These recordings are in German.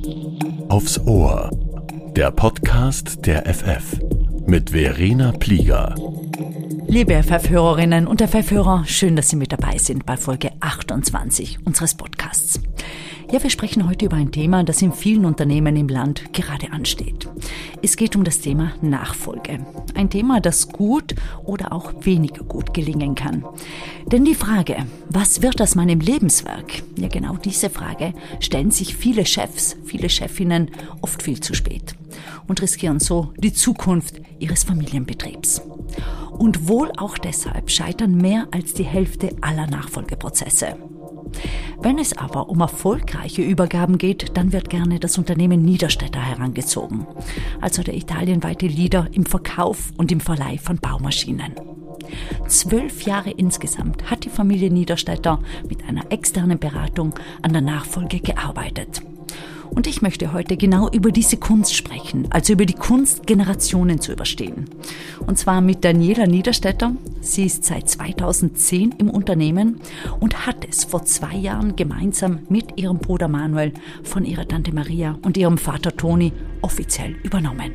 Aufs Ohr. Der Podcast der FF mit Verena Plieger. Liebe FF-Hörerinnen und FF-Hörer, schön, dass Sie mit dabei sind bei Folge 28 unseres Podcasts. Ja, wir sprechen heute über ein Thema, das in vielen Unternehmen im Land gerade ansteht. Es geht um das Thema Nachfolge. Ein Thema, das gut oder auch weniger gut gelingen kann. Denn die Frage, was wird aus meinem Lebenswerk? Ja, genau diese Frage stellen sich viele Chefs, viele Chefinnen oft viel zu spät und riskieren so die Zukunft ihres Familienbetriebs. Und wohl auch deshalb scheitern mehr als die Hälfte aller Nachfolgeprozesse. Wenn es aber um erfolgreiche Übergaben geht, dann wird gerne das Unternehmen Niederstetter herangezogen, also der italienweite Leader im Verkauf und im Verleih von Baumaschinen. 12 Jahre insgesamt hat die Familie Niederstetter mit einer externen Beratung an der Nachfolge gearbeitet. Und ich möchte heute genau über diese Kunst sprechen, also über die Kunst, Generationen zu überstehen. Und zwar mit Daniela Niederstetter. Sie ist seit 2010 im Unternehmen und hat es vor 2 Jahren gemeinsam mit ihrem Bruder Manuel von ihrer Tante Maria und ihrem Vater Toni offiziell übernommen.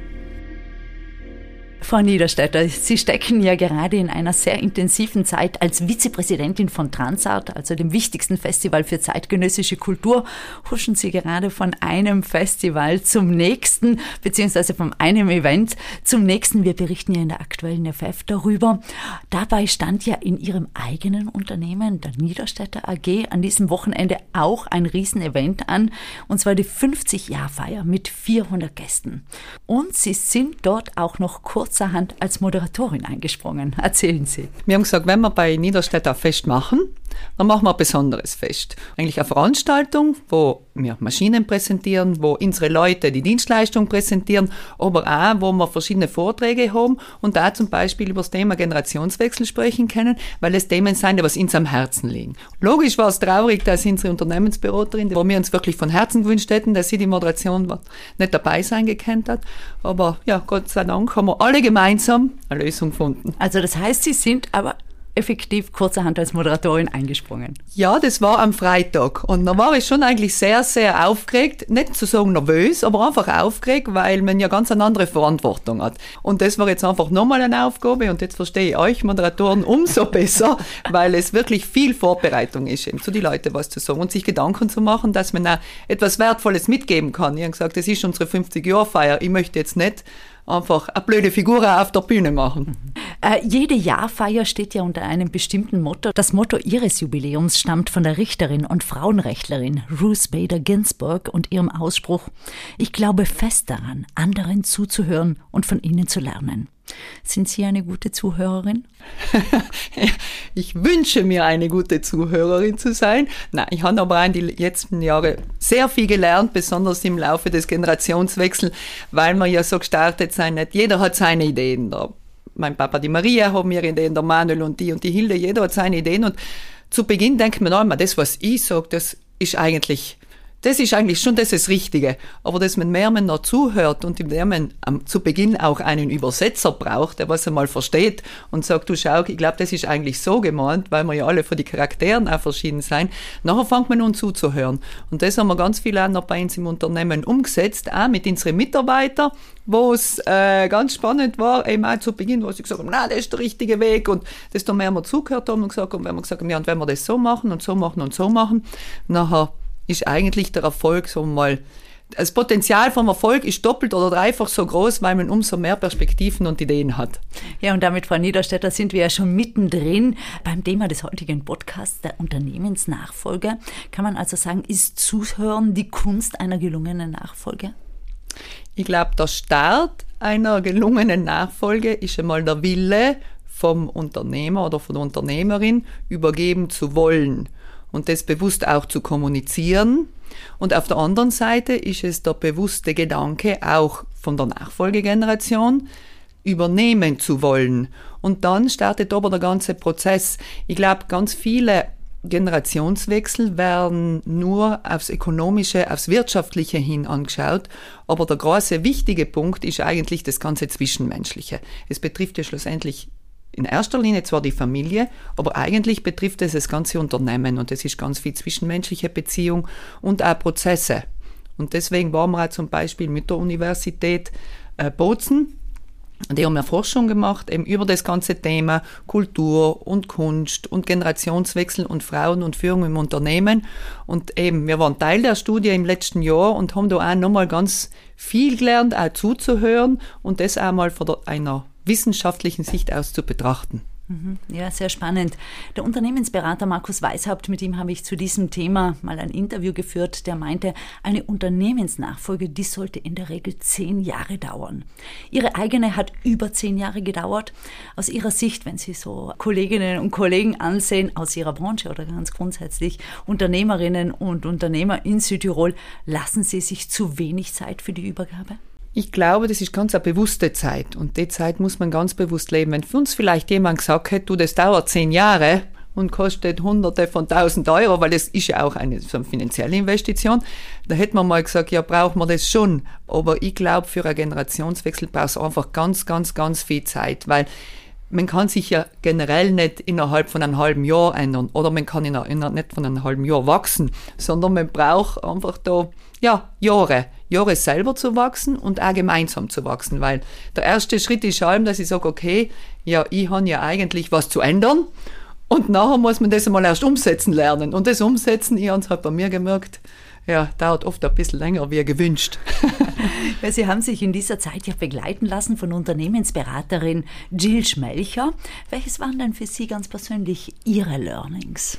Frau Niederstetter, Sie stecken ja gerade in einer sehr intensiven Zeit als Vizepräsidentin von Transart, also dem wichtigsten Festival für zeitgenössische Kultur. Huschen Sie gerade von einem Festival zum nächsten, beziehungsweise von einem Event zum nächsten. Wir berichten ja in der aktuellen FF darüber. Dabei stand ja in Ihrem eigenen Unternehmen, der Niederstetter AG, an diesem Wochenende auch ein Riesenevent an, und zwar die 50-Jahr-Feier mit 400 Gästen. Und Sie sind dort auch noch kurzerhand als Moderatorin eingesprungen. Erzählen Sie. Wir haben gesagt, wenn wir bei Niederstetter ein Fest machen, dann machen wir ein besonderes Fest. Eigentlich eine Veranstaltung, wo wir Maschinen präsentieren, wo unsere Leute die Dienstleistung präsentieren, aber auch, wo wir verschiedene Vorträge haben und da zum Beispiel über das Thema Generationswechsel sprechen können, weil es Themen sind, die was uns am Herzen liegen. Logisch war es traurig, dass unsere Unternehmensberaterin, wo wir uns wirklich von Herzen gewünscht hätten, dass sie die Moderation nicht dabei sein gekannt hat, aber ja, Gott sei Dank haben wir alle gemeinsam eine Lösung gefunden. Also das heißt, Sie sind aber effektiv kurzerhand als Moderatorin eingesprungen. Ja, das war am Freitag. Und da war ich schon eigentlich sehr, sehr aufgeregt. Nicht zu sagen nervös, aber einfach aufgeregt, weil man ja ganz eine andere Verantwortung hat. Und das war jetzt einfach nochmal eine Aufgabe. Und jetzt verstehe ich euch Moderatoren umso besser, weil es wirklich viel Vorbereitung ist, eben zu den Leuten was zu sagen und sich Gedanken zu machen, dass man auch etwas Wertvolles mitgeben kann. Ich habe gesagt, das ist unsere 50-Jahr-Feier. Ich möchte jetzt nicht einfach eine blöde Figur auf der Bühne machen. Jede Jahrfeier steht ja unter einem bestimmten Motto. Das Motto Ihres Jubiläums stammt von der Richterin und Frauenrechtlerin Ruth Bader Ginsburg und ihrem Ausspruch: Ich glaube fest daran, anderen zuzuhören und von ihnen zu lernen. Sind Sie eine gute Zuhörerin? Ich wünsche mir, eine gute Zuhörerin zu sein. Nein, ich habe aber auch in den letzten Jahren sehr viel gelernt, besonders im Laufe des Generationswechsels, weil wir ja so gestartet sind. Nicht jeder hat seine Ideen da. Mein Papa, die Maria, haben ihre Ideen, der Manuel und die Hilde, jeder hat seine Ideen. Und zu Beginn denkt man immer, das, was ich sage, das ist eigentlich schon das Richtige. Aber dass man mehr noch zuhört und indem man zu Beginn auch einen Übersetzer braucht, der was einmal versteht und sagt, du schau, ich glaube, das ist eigentlich so gemeint, weil wir ja alle von den Charakteren auch verschieden sein. Nachher fängt man an zuzuhören. Und das haben wir ganz viel auch noch bei uns im Unternehmen umgesetzt, auch mit unseren Mitarbeitern, wo es ganz spannend war, eben auch zu Beginn, wo sie gesagt haben, nein, das ist der richtige Weg. Und desto mehr wir zugehört haben und gesagt haben, wenn wir das so machen und so machen und so machen, nachher ist eigentlich der Erfolg, sagen wir mal, das Potenzial vom Erfolg ist doppelt oder dreifach so groß, weil man umso mehr Perspektiven und Ideen hat. Ja, und damit, Frau Niederstetter, sind wir ja schon mittendrin beim Thema des heutigen Podcasts, der Unternehmensnachfolge. Kann man also sagen, ist Zuhören die Kunst einer gelungenen Nachfolge? Ich glaube, der Start einer gelungenen Nachfolge ist einmal der Wille vom Unternehmer oder von der Unternehmerin, übergeben zu wollen. Und das bewusst auch zu kommunizieren. Und auf der anderen Seite ist es der bewusste Gedanke auch von der Nachfolgegeneration, übernehmen zu wollen. Und dann startet aber der ganze Prozess. Ich glaube, ganz viele Generationswechsel werden nur aufs Ökonomische, aufs Wirtschaftliche hin angeschaut. Aber der große, wichtige Punkt ist eigentlich das ganze Zwischenmenschliche. Es betrifft ja schlussendlich in erster Linie zwar die Familie, aber eigentlich betrifft es das ganze Unternehmen und es ist ganz viel zwischenmenschliche Beziehung und auch Prozesse. Und deswegen waren wir auch zum Beispiel mit der Universität Bozen. Die haben ja Forschung gemacht, eben über das ganze Thema Kultur und Kunst und Generationswechsel und Frauen und Führung im Unternehmen. Und eben, wir waren Teil der Studie im letzten Jahr und haben da auch nochmal ganz viel gelernt, auch zuzuhören und das auch mal von einer wissenschaftlichen Sicht aus zu betrachten. Ja, sehr spannend. Der Unternehmensberater Markus Weishaupt, mit ihm habe ich zu diesem Thema mal ein Interview geführt, der meinte, eine Unternehmensnachfolge, die sollte in der Regel 10 Jahre dauern. Ihre eigene hat über 10 Jahre gedauert. Aus Ihrer Sicht, wenn Sie so Kolleginnen und Kollegen ansehen, aus Ihrer Branche oder ganz grundsätzlich Unternehmerinnen und Unternehmer in Südtirol, lassen Sie sich zu wenig Zeit für die Übergabe? Ich glaube, das ist ganz eine bewusste Zeit und die Zeit muss man ganz bewusst leben. Wenn für uns vielleicht jemand gesagt hätte, du, das dauert 10 Jahre und kostet Hunderte von 1000 Euro, weil das ist ja auch eine finanzielle Investition, da hätte man mal gesagt, ja, braucht man das schon. Aber ich glaube, für einen Generationswechsel braucht es einfach ganz, ganz, ganz viel Zeit, weil man kann sich ja generell nicht innerhalb von einem halben Jahr ändern oder man kann nicht von einem halben Jahr wachsen, sondern man braucht einfach da Jahre selber zu wachsen und auch gemeinsam zu wachsen, weil der erste Schritt ist allem, dass ich sage, okay, ja, ich habe ja eigentlich was zu ändern und nachher muss man das einmal erst umsetzen lernen und das Umsetzen, ich habe es halt bei mir gemerkt, ja, dauert oft ein bisschen länger, wie gewünscht. Ja, Sie haben sich in dieser Zeit ja begleiten lassen von Unternehmensberaterin Jill Schmelcher. Welches waren denn für Sie ganz persönlich Ihre Learnings?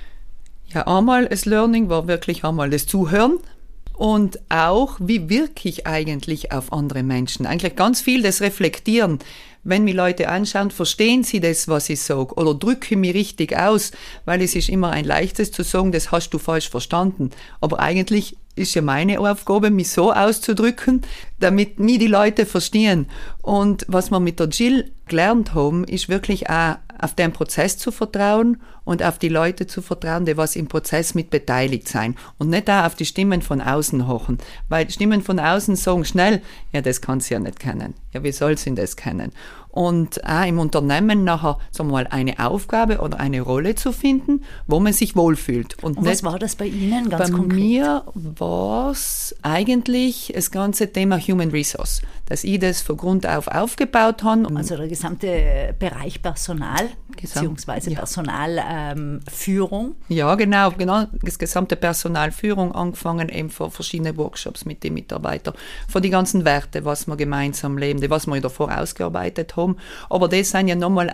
Ja, einmal das Learning war wirklich einmal das Zuhören. Und auch, wie wirke ich eigentlich auf andere Menschen? Eigentlich ganz viel das Reflektieren. Wenn mich Leute anschauen, verstehen sie das, was ich sage? Oder drücke ich mich richtig aus? Weil es ist immer ein leichtes zu sagen, das hast du falsch verstanden. Aber eigentlich ist ja meine Aufgabe, mich so auszudrücken, damit mich die Leute verstehen. Und was wir mit der Jill gelernt haben, ist wirklich auch auf den Prozess zu vertrauen und auf die Leute zu vertrauen, die was im Prozess mit beteiligt sein. Und nicht auch auf die Stimmen von außen hochen. Weil Stimmen von außen sagen schnell, ja, das kann sie ja nicht kennen. Ja, wie soll sie das kennen? Und auch im Unternehmen nachher, sagen wir mal, eine Aufgabe oder eine Rolle zu finden, wo man sich wohlfühlt. Und was war das bei Ihnen ganz konkret? Bei mir war es eigentlich das ganze Thema Human Resource, dass ich das von Grund auf aufgebaut habe. Also der gesamte Bereich Personal, beziehungsweise Personalführung. Ja, genau, das gesamte Personalführung, angefangen eben von verschiedenen Workshops mit den Mitarbeitern, von die ganzen Werte, was wir gemeinsam leben, die was wir davor ausgearbeitet haben. Aber das sind ja noch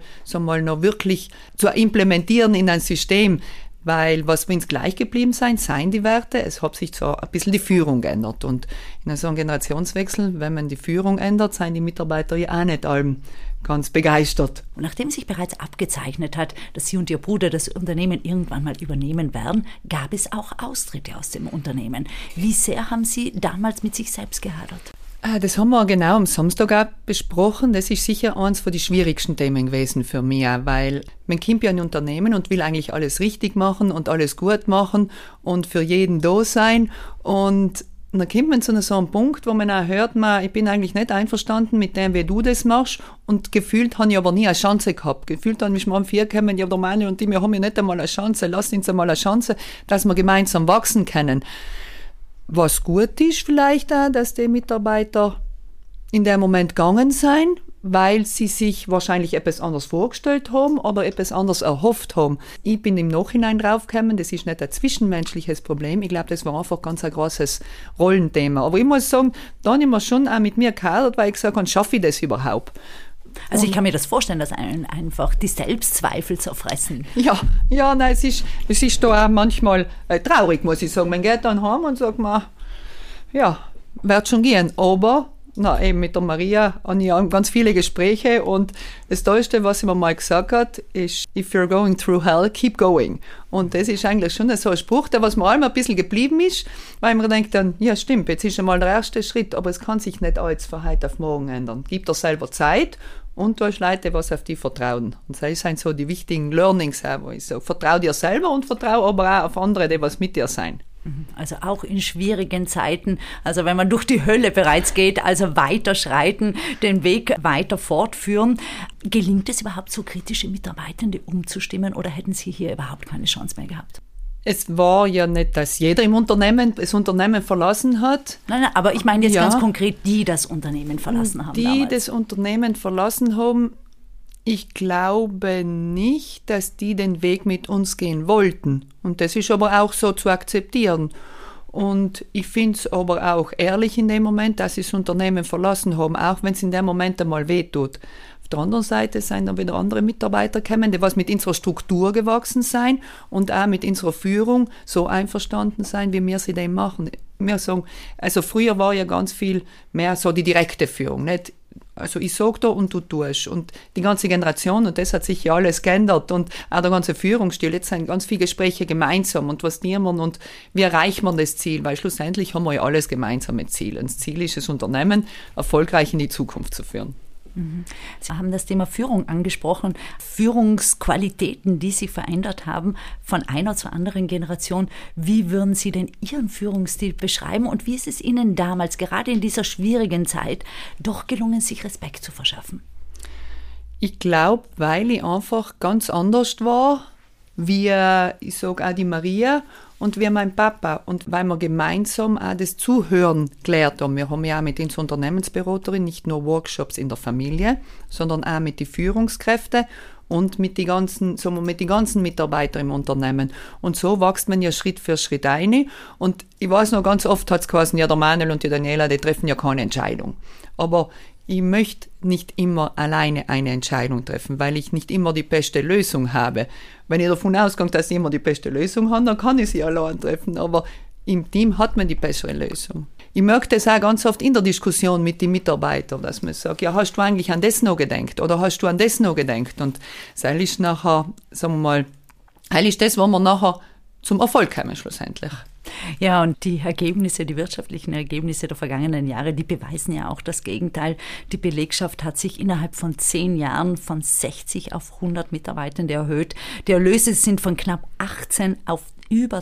wirklich zu implementieren in ein System, weil was wenn es gleich geblieben seien die Werte, es hat sich zwar ein bisschen die Führung geändert und in so einem Generationswechsel, wenn man die Führung ändert, seien die Mitarbeiter ja auch nicht allem ganz begeistert. Und nachdem sich bereits abgezeichnet hat, dass Sie und Ihr Bruder das Unternehmen irgendwann mal übernehmen werden, gab es auch Austritte aus dem Unternehmen. Wie sehr haben Sie damals mit sich selbst gehadert? Das haben wir genau am Samstag auch besprochen. Das ist sicher eines von den schwierigsten Themen gewesen für mich, weil man kommt ja in ein Unternehmen und will eigentlich alles richtig machen und alles gut machen und für jeden da sein. Und dann kommt man zu so einem Punkt, wo man auch hört, ich bin eigentlich nicht einverstanden mit dem, wie du das machst. Und gefühlt habe ich aber nie eine Chance gehabt. Gefühlt habe ich mal am 4 gekommen, ja, der Mann und wir haben ja nicht einmal eine Chance. Lasst uns einmal eine Chance, dass wir gemeinsam wachsen können. Was gut ist vielleicht auch, dass die Mitarbeiter in dem Moment gegangen sind, weil sie sich wahrscheinlich etwas anderes vorgestellt haben oder etwas anderes erhofft haben. Ich bin im Nachhinein draufgekommen, das ist nicht ein zwischenmenschliches Problem. Ich glaube, das war einfach ganz ein großes Rollenthema. Aber ich muss sagen, da habe ich mir schon auch mit mir gehadert, weil ich gesagt habe, schaffe ich das überhaupt? Also ich kann mir das vorstellen, dass einen einfach die Selbstzweifel zerfressen. Ja, nein, es ist da auch manchmal traurig, muss ich sagen. Man geht dann heim und sagt, wird schon gehen. Aber eben mit der Maria habe ich ganz viele Gespräche und das Tollste, was sie mir mal gesagt hat, ist, if you're going through hell, keep going. Und das ist eigentlich schon so ein Spruch, der was mir allem ein bisschen geblieben ist, weil man denkt dann, ja stimmt, jetzt ist einmal der erste Schritt, aber es kann sich nicht alles von heute auf morgen ändern. Gib dir selber Zeit und du hast Leute, was auf dich vertrauen. Und das sind so die wichtigen Learnings, wo ich sage, vertrau dir selber und vertrau aber auch auf andere, die was mit dir sein. Also auch in schwierigen Zeiten, also wenn man durch die Hölle bereits geht, also weiter schreiten, den Weg weiter fortführen. Gelingt es überhaupt, so kritische Mitarbeitende umzustimmen oder hätten Sie hier überhaupt keine Chance mehr gehabt? Es war ja nicht, dass jeder im Unternehmen das Unternehmen verlassen hat. Nein, aber ich meine jetzt ganz konkret, die das Unternehmen verlassen haben. Die das Unternehmen verlassen haben, ich glaube nicht, dass die den Weg mit uns gehen wollten. Und das ist aber auch so zu akzeptieren. Und ich finde es aber auch ehrlich in dem Moment, dass sie das Unternehmen verlassen haben, auch wenn es in dem Moment einmal wehtut. Auf der anderen Seite sind dann wieder andere Mitarbeiter gekommen, die was mit unserer Struktur gewachsen sein und auch mit unserer Führung so einverstanden sein, wie wir sie dem machen. Wir sagen, also früher war ja ganz viel mehr so die direkte Führung, nicht? Also ich sage da und du tust. Und die ganze Generation, und das hat sich ja alles geändert und auch der ganze Führungsstil, jetzt sind ganz viele Gespräche gemeinsam und was tun wir und wie erreicht man das Ziel, weil schlussendlich haben wir ja alles gemeinsame Ziele. Und das Ziel ist, das Unternehmen erfolgreich in die Zukunft zu führen. Sie haben das Thema Führung angesprochen, Führungsqualitäten, die sich verändert haben von einer zur anderen Generation. Wie würden Sie denn Ihren Führungsstil beschreiben und wie ist es Ihnen damals, gerade in dieser schwierigen Zeit, doch gelungen, sich Respekt zu verschaffen? Ich glaube, weil ich einfach ganz anders war, wie, ich sage auch die Maria und wie mein Papa. Und weil wir gemeinsam auch das Zuhören gelernt haben. Wir haben ja auch mit unserer Unternehmensberaterin nicht nur Workshops in der Familie, sondern auch mit den Führungskräften und mit den ganzen Mitarbeitern im Unternehmen. Und so wächst man ja Schritt für Schritt ein. Und ich weiß noch, ganz oft hat es geheißen, ja, der Manuel und die Daniela, die treffen ja keine Entscheidung. Aber ich möchte nicht immer alleine eine Entscheidung treffen, weil ich nicht immer die beste Lösung habe. Wenn ich davon ausgehe, dass ich immer die beste Lösung habe, dann kann ich sie allein treffen. Aber im Team hat man die bessere Lösung. Ich merke das auch ganz oft in der Diskussion mit den Mitarbeitern, dass man sagt, ja, hast du eigentlich an das noch gedacht oder hast du an das noch gedacht? Und das ist nachher, sagen wir mal, ist das, wo wir nachher zum Erfolg kommen schlussendlich. Ja, und die Ergebnisse, die wirtschaftlichen Ergebnisse der vergangenen Jahre, die beweisen ja auch das Gegenteil. Die Belegschaft hat sich innerhalb von 10 Jahren von 60 auf 100 Mitarbeitende erhöht. Die Erlöse sind von knapp 18 auf über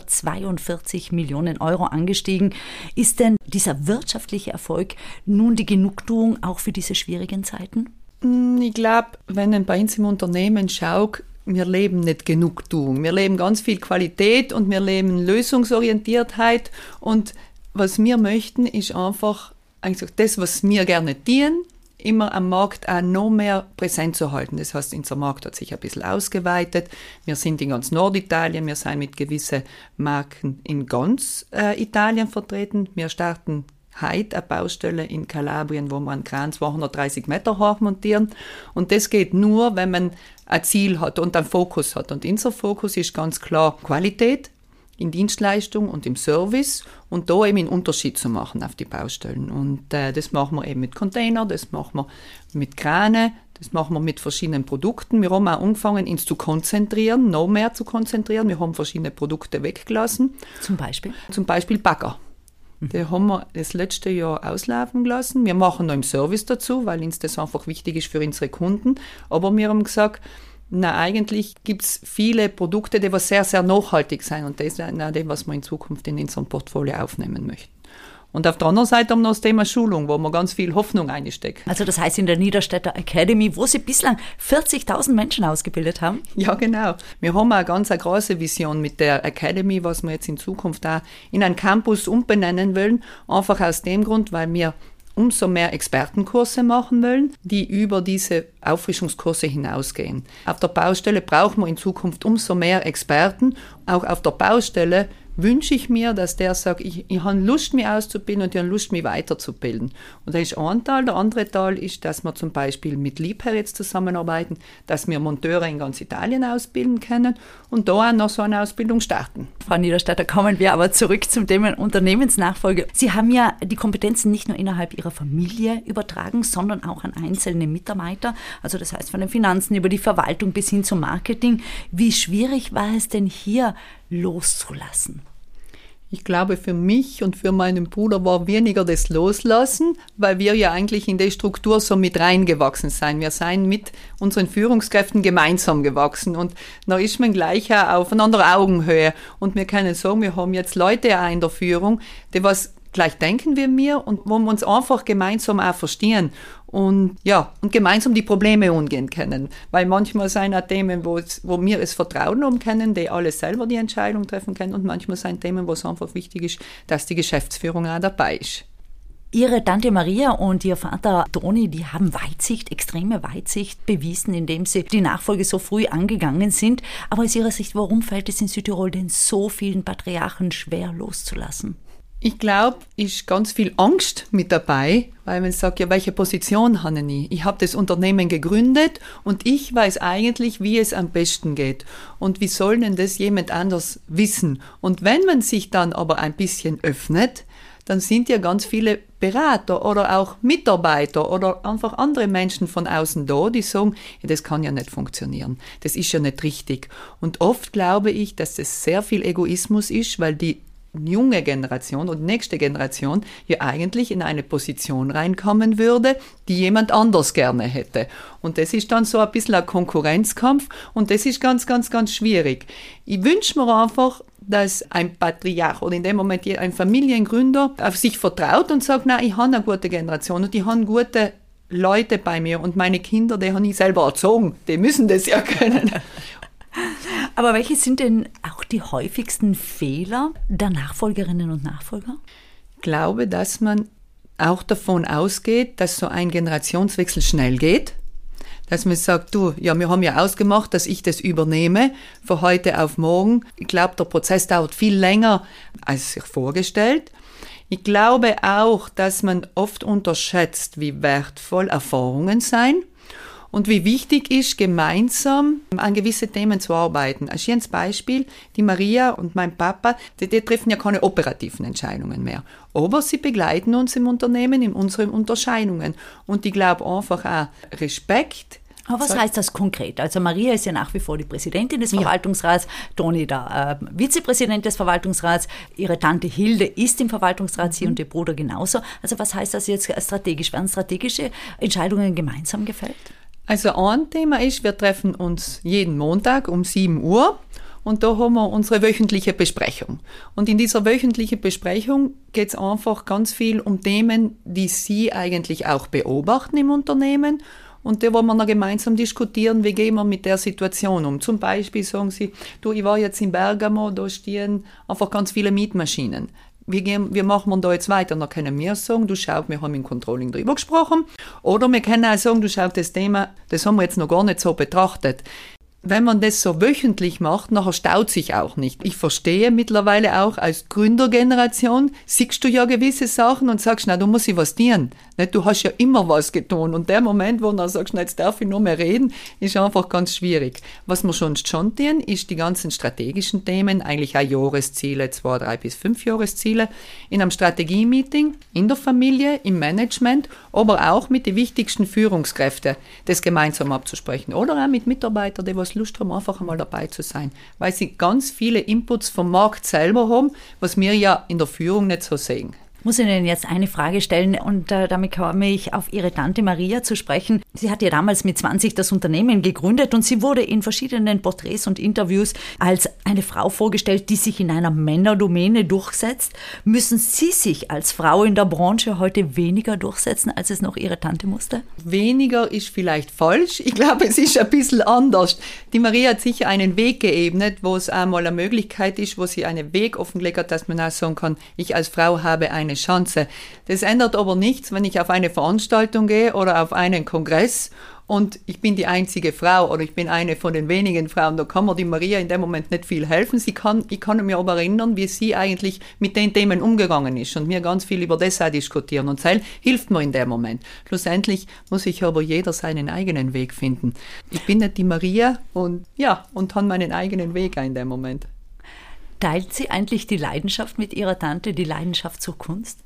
42 Millionen Euro angestiegen. Ist denn dieser wirtschaftliche Erfolg nun die Genugtuung auch für diese schwierigen Zeiten? Ich glaube, wenn ich bei uns im Unternehmen schaue, wir leben nicht Genugtuung. Wir leben ganz viel Qualität und wir leben Lösungsorientiertheit. Und was wir möchten, ist einfach eigentlich das, was wir gerne tun, immer am Markt auch noch mehr präsent zu halten. Das heißt, unser Markt hat sich ein bisschen ausgeweitet. Wir sind in ganz Norditalien, wir sind mit gewissen Marken in ganz Italien vertreten. Wir starten heute eine Baustelle in Kalabrien, wo wir einen Kran 230 Meter hoch montieren. Und das geht nur, wenn man ein Ziel hat und einen Fokus hat. Und unser Fokus ist ganz klar Qualität in Dienstleistung und im Service und da eben einen Unterschied zu machen auf die Baustellen. Und das machen wir eben mit Container, das machen wir mit Kräne, das machen wir mit verschiedenen Produkten. Wir haben auch angefangen, uns zu konzentrieren, noch mehr zu konzentrieren. Wir haben verschiedene Produkte weggelassen. Zum Beispiel? Zum Beispiel Bagger. Den haben wir das letzte Jahr auslaufen gelassen. Wir machen noch im Service dazu, weil uns das einfach wichtig ist für unsere Kunden. Aber wir haben gesagt, eigentlich gibt es viele Produkte, die sehr, sehr nachhaltig sind. Und das ist auch das, was wir in Zukunft in unserem Portfolio aufnehmen möchten. Und auf der anderen Seite haben wir noch das Thema Schulung, wo wir ganz viel Hoffnung einstecken. Also das heißt in der Niederstädter Academy, wo Sie bislang 40.000 Menschen ausgebildet haben? Ja, genau. Wir haben eine ganz große Vision mit der Academy, was wir jetzt in Zukunft auch in einen Campus umbenennen wollen. Einfach aus dem Grund, weil wir umso mehr Expertenkurse machen wollen, die über diese Auffrischungskurse hinausgehen. Auf der Baustelle brauchen wir in Zukunft umso mehr Experten. Auch auf der Baustelle wünsche ich mir, dass der sagt, ich habe Lust, mich auszubilden und ich habe Lust, mich weiterzubilden. Und das ist ein Teil. Der andere Teil ist, dass wir zum Beispiel mit Liebherr jetzt zusammenarbeiten, dass wir Monteure in ganz Italien ausbilden können und da auch noch so eine Ausbildung starten. Frau Niederstädter, kommen wir aber zurück zum Thema Unternehmensnachfolge. Sie haben ja die Kompetenzen nicht nur innerhalb Ihrer Familie übertragen, sondern auch an einzelne Mitarbeiter. Also das heißt von den Finanzen über die Verwaltung bis hin zum Marketing. Wie schwierig war es denn hier loszulassen? Ich glaube, für mich und für meinen Bruder war weniger das Loslassen, weil wir ja eigentlich in die Struktur so mit reingewachsen sind. Wir sind mit unseren Führungskräften gemeinsam gewachsen und da ist man gleich auch auf einer anderen Augenhöhe. Und wir können sagen, wir haben jetzt Leute auch in der Führung, die was gleich denken wie mir und wo wir uns einfach gemeinsam auch verstehen und gemeinsam die Probleme umgehen können. Weil manchmal sind auch Themen, wo wir das Vertrauen haben können, die alle selber die Entscheidung treffen können und manchmal sind Themen, wo es einfach wichtig ist, dass die Geschäftsführung auch dabei ist. Ihre Tante Maria und Ihr Vater Toni, die haben Weitsicht, extreme Weitsicht bewiesen, indem sie die Nachfolge so früh angegangen sind. Aber aus Ihrer Sicht, warum fällt es in Südtirol denn so vielen Patriarchen schwer loszulassen? Ich glaube, ist ganz viel Angst mit dabei, weil man sagt, ja, welche Position habe ich? Ich habe das Unternehmen gegründet und ich weiß eigentlich, wie es am besten geht. Und wie soll denn das jemand anders wissen? Und wenn man sich dann aber ein bisschen öffnet, dann sind ja ganz viele Berater oder auch Mitarbeiter oder einfach andere Menschen von außen da, die sagen, ja, das kann ja nicht funktionieren, das ist ja nicht richtig. Und oft glaube ich, dass das sehr viel Egoismus ist, weil die junge Generation und nächste Generation ja eigentlich in eine Position reinkommen würde, die jemand anders gerne hätte. Und das ist dann so ein bisschen ein Konkurrenzkampf und das ist ganz, ganz, ganz schwierig. Ich wünsche mir einfach, dass ein Patriarch oder in dem Moment ein Familiengründer auf sich vertraut und sagt, nein, ich habe eine gute Generation und ich habe gute Leute bei mir und meine Kinder, die habe ich selber erzogen, die müssen das ja können. Aber welche sind denn auch die häufigsten Fehler der Nachfolgerinnen und Nachfolger? Ich glaube, dass man auch davon ausgeht, dass so ein Generationswechsel schnell geht. Dass man sagt, wir haben ja ausgemacht, dass ich das übernehme von heute auf morgen. Ich glaube, der Prozess dauert viel länger, als sich vorgestellt. Ich glaube auch, dass man oft unterschätzt, wie wertvoll Erfahrungen sein und wie wichtig ist, gemeinsam an gewisse Themen zu arbeiten. Ein schönes Beispiel, die Maria und mein Papa, die treffen ja keine operativen Entscheidungen mehr. Aber sie begleiten uns im Unternehmen, in unseren Unterscheidungen. Und ich glaube einfach auch Respekt. Aber was heißt das konkret? Also Maria ist ja nach wie vor die Präsidentin des Verwaltungsrats, Toni der Vizepräsident des Verwaltungsrats, ihre Tante Hilde ist im Verwaltungsrat, sie und ihr Bruder genauso. Also was heißt das jetzt strategisch? Werden strategische Entscheidungen gemeinsam gefällt? Also ein Thema ist, wir treffen uns jeden Montag um 7 Uhr und da haben wir unsere wöchentliche Besprechung. Und in dieser wöchentlichen Besprechung geht es einfach ganz viel um Themen, die Sie eigentlich auch beobachten im Unternehmen. Und da wollen wir noch gemeinsam diskutieren, wie gehen wir mit der Situation um. Zum Beispiel sagen Sie, ich war jetzt in Bergamo, da stehen einfach ganz viele Mietmaschinen. Wie machen wir da jetzt weiter? Dann können wir sagen, schau, wir haben im Controlling drüber gesprochen. Oder wir können auch sagen, schau, das Thema, das haben wir jetzt noch gar nicht so betrachtet. Wenn man das so wöchentlich macht, nachher staut sich auch nicht. Ich verstehe mittlerweile auch als Gründergeneration, siehst du ja gewisse Sachen und sagst, du musst was tun. Du hast ja immer was getan. Und der Moment, wo du dann sagst, jetzt darf ich noch mehr reden, ist einfach ganz schwierig. Was wir schon tun, ist die ganzen strategischen Themen, eigentlich auch Jahresziele, 2, 3 bis 5 Jahresziele, in einem Strategie-Meeting, in der Familie, im Management, aber auch mit den wichtigsten Führungskräften, das gemeinsam abzusprechen. Oder auch mit Mitarbeitern, die was Lust haben, einfach einmal dabei zu sein. Weil sie ganz viele Inputs vom Markt selber haben, was wir ja in der Führung nicht so sehen. Ich muss Ihnen jetzt eine Frage stellen und damit komme ich auf Ihre Tante Maria zu sprechen. Sie hat ja damals mit 20 das Unternehmen gegründet und sie wurde in verschiedenen Porträts und Interviews als eine Frau vorgestellt, die sich in einer Männerdomäne durchsetzt. Müssen Sie sich als Frau in der Branche heute weniger durchsetzen, als es noch Ihre Tante musste? Weniger ist vielleicht falsch. Ich glaube, es ist ein bisschen anders. Die Maria hat sicher einen Weg geebnet, wo es einmal eine Möglichkeit ist, wo sie einen Weg offengelegt hat, dass man auch sagen kann, ich als Frau habe eine Chance. Das ändert aber nichts, wenn ich auf eine Veranstaltung gehe oder auf einen Kongress und ich bin die einzige Frau oder ich bin eine von den wenigen Frauen. Da kann mir die Maria in dem Moment nicht viel helfen. Ich kann mich aber erinnern, wie sie eigentlich mit den Themen umgegangen ist und mir ganz viel über das auch diskutieren. Und das hilft mir in dem Moment. Schlussendlich muss ich aber jeder seinen eigenen Weg finden. Ich bin nicht die Maria und habe meinen eigenen Weg in dem Moment. Teilt sie eigentlich die Leidenschaft mit ihrer Tante, die Leidenschaft zur Kunst?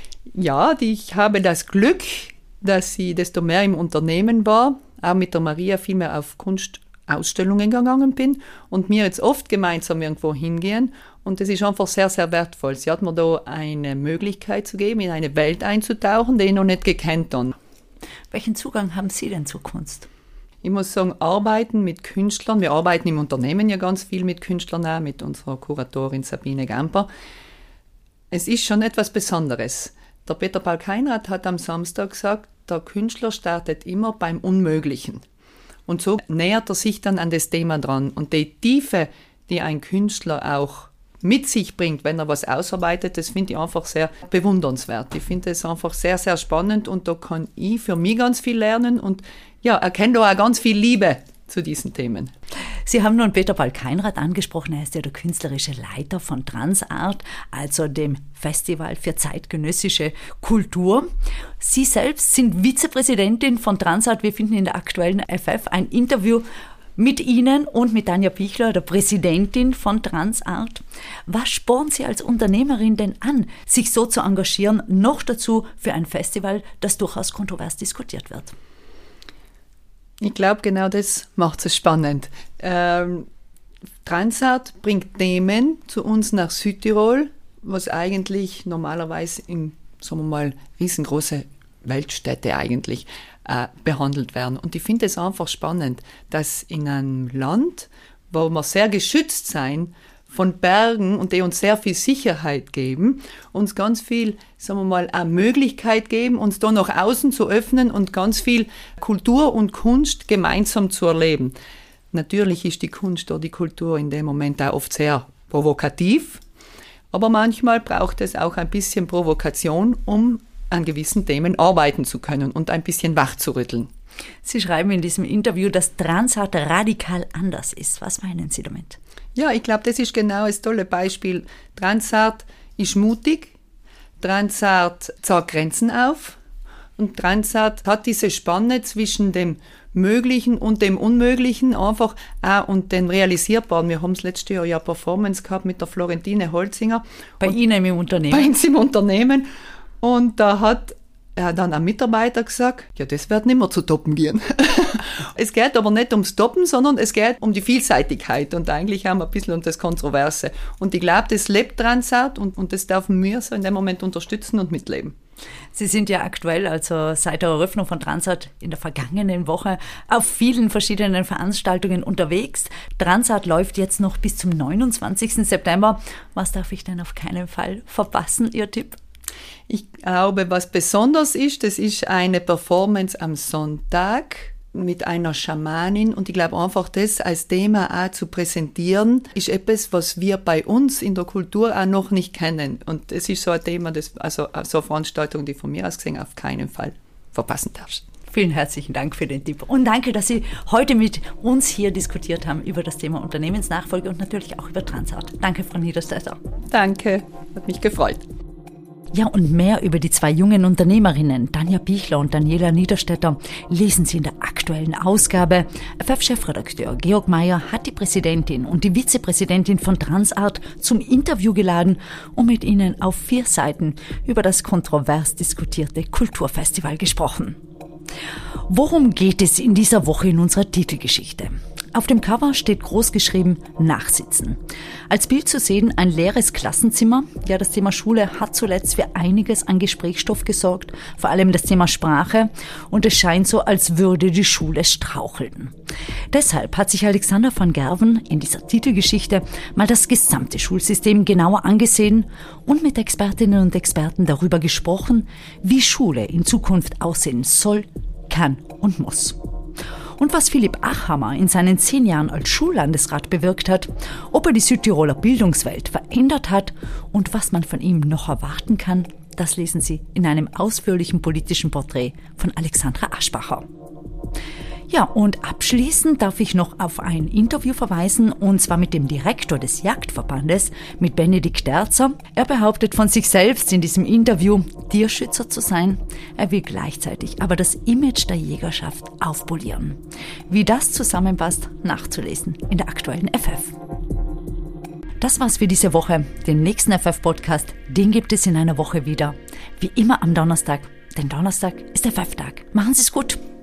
Ja, ich habe das Glück, dass sie desto mehr im Unternehmen war, auch mit der Maria viel mehr auf Kunstausstellungen gegangen bin und wir jetzt oft gemeinsam irgendwo hingehen und das ist einfach sehr, sehr wertvoll. Sie hat mir da eine Möglichkeit zu geben, in eine Welt einzutauchen, die ich noch nicht gekannt habe. Welchen Zugang haben Sie denn zur Kunst? Ich muss sagen, arbeiten mit Künstlern, wir arbeiten im Unternehmen ja ganz viel mit Künstlern auch, mit unserer Kuratorin Sabine Gamper. es ist schon etwas Besonderes. Der Peter Paul Keinrad hat am Samstag gesagt, der Künstler startet immer beim Unmöglichen. Und so nähert er sich dann an das Thema dran. Und die Tiefe, die ein Künstler auch mit sich bringt, wenn er was ausarbeitet, das finde ich einfach sehr bewundernswert. Ich finde es einfach sehr, sehr spannend und da kann ich für mich ganz viel lernen und ja, erkenne da auch ganz viel Liebe zu diesen Themen. Sie haben nun Peter Paul Keinrad angesprochen, er ist ja der künstlerische Leiter von Transart, also dem Festival für zeitgenössische Kultur. Sie selbst sind Vizepräsidentin von Transart. Wir finden in der aktuellen FF ein Interview mit Ihnen und mit Tanja Pichler, der Präsidentin von Transart. Was spornt Sie als Unternehmerin denn an, sich so zu engagieren, noch dazu für ein Festival, das durchaus kontrovers diskutiert wird? Ich glaube, genau das macht es spannend. Transart bringt Themen zu uns nach Südtirol, was eigentlich normalerweise in, sagen wir mal, riesengroße Weltstädte eigentlich behandelt werden. Und ich finde es einfach spannend, dass in einem Land, wo wir sehr geschützt sein von Bergen und die uns sehr viel Sicherheit geben, uns ganz viel, sagen wir mal, eine Möglichkeit geben, uns da nach außen zu öffnen und ganz viel Kultur und Kunst gemeinsam zu erleben. Natürlich ist die Kunst oder die Kultur in dem Moment auch oft sehr provokativ, aber manchmal braucht es auch ein bisschen Provokation, um an gewissen Themen arbeiten zu können und ein bisschen wachzurütteln. Sie schreiben in diesem Interview, dass Transart radikal anders ist. Was meinen Sie damit? Ja, ich glaube, das ist genau ein tolles Beispiel. Transart ist mutig, Transart zeigt Grenzen auf und Transart hat diese Spanne zwischen dem Möglichen und dem Unmöglichen einfach auch und den Realisierbaren. Wir haben das letzte Jahr ja Performance gehabt mit der Florentine Holzinger. Bei Ihnen im Unternehmen? Bei uns im Unternehmen. Und da hat dann ein Mitarbeiter gesagt, ja, das wird nicht mehr zu toppen gehen. Es geht aber nicht ums Toppen, sondern es geht um die Vielseitigkeit und eigentlich haben wir ein bisschen um das Kontroverse. Und ich glaube, das lebt Transart und das dürfen wir so in dem Moment unterstützen und mitleben. Sie sind ja aktuell, also seit der Eröffnung von Transart in der vergangenen Woche, auf vielen verschiedenen Veranstaltungen unterwegs. Transart läuft jetzt noch bis zum 29. September. Was darf ich denn auf keinen Fall verpassen, Ihr Tipp? Ich glaube, was besonders ist, das ist eine Performance am Sonntag mit einer Schamanin und ich glaube einfach das als Thema auch zu präsentieren, ist etwas, was wir bei uns in der Kultur auch noch nicht kennen und es ist so ein Thema, das, also so eine Veranstaltung, die von mir aus gesehen auf keinen Fall verpassen darfst. Vielen herzlichen Dank für den Tipp und danke, dass Sie heute mit uns hier diskutiert haben über das Thema Unternehmensnachfolge und natürlich auch über Transart. Danke, Frau Niederstetter. Danke, hat mich gefreut. Ja, und mehr über die zwei jungen Unternehmerinnen, Tanja Pichler und Daniela Niederstetter, lesen Sie in der aktuellen Ausgabe. FF-Chefredakteur Georg Mayer hat die Präsidentin und die Vizepräsidentin von Transart zum Interview geladen und mit ihnen auf 4 Seiten über das kontrovers diskutierte Kulturfestival gesprochen. Worum geht es in dieser Woche in unserer Titelgeschichte? Auf dem Cover steht groß geschrieben Nachsitzen. Als Bild zu sehen ein leeres Klassenzimmer. Ja, das Thema Schule hat zuletzt für einiges an Gesprächsstoff gesorgt, vor allem das Thema Sprache. Und es scheint so, als würde die Schule straucheln. Deshalb hat sich Alexander van Gerven in dieser Titelgeschichte mal das gesamte Schulsystem genauer angesehen und mit Expertinnen und Experten darüber gesprochen, wie Schule in Zukunft aussehen soll, kann und muss. Und was Philipp Achammer in seinen 10 Jahren als Schullandesrat bewirkt hat, ob er die Südtiroler Bildungswelt verändert hat und was man von ihm noch erwarten kann, das lesen Sie in einem ausführlichen politischen Porträt von Alexandra Aschbacher. Ja, und abschließend darf ich noch auf ein Interview verweisen, und zwar mit dem Direktor des Jagdverbandes, mit Benedikt Derzer. Er behauptet von sich selbst in diesem Interview, Tierschützer zu sein. Er will gleichzeitig aber das Image der Jägerschaft aufpolieren. Wie das zusammenpasst, nachzulesen in der aktuellen FF. Das war's für diese Woche. Den nächsten FF-Podcast, den gibt es in einer Woche wieder. Wie immer am Donnerstag, denn Donnerstag ist FF-Tag. Machen Sie es gut.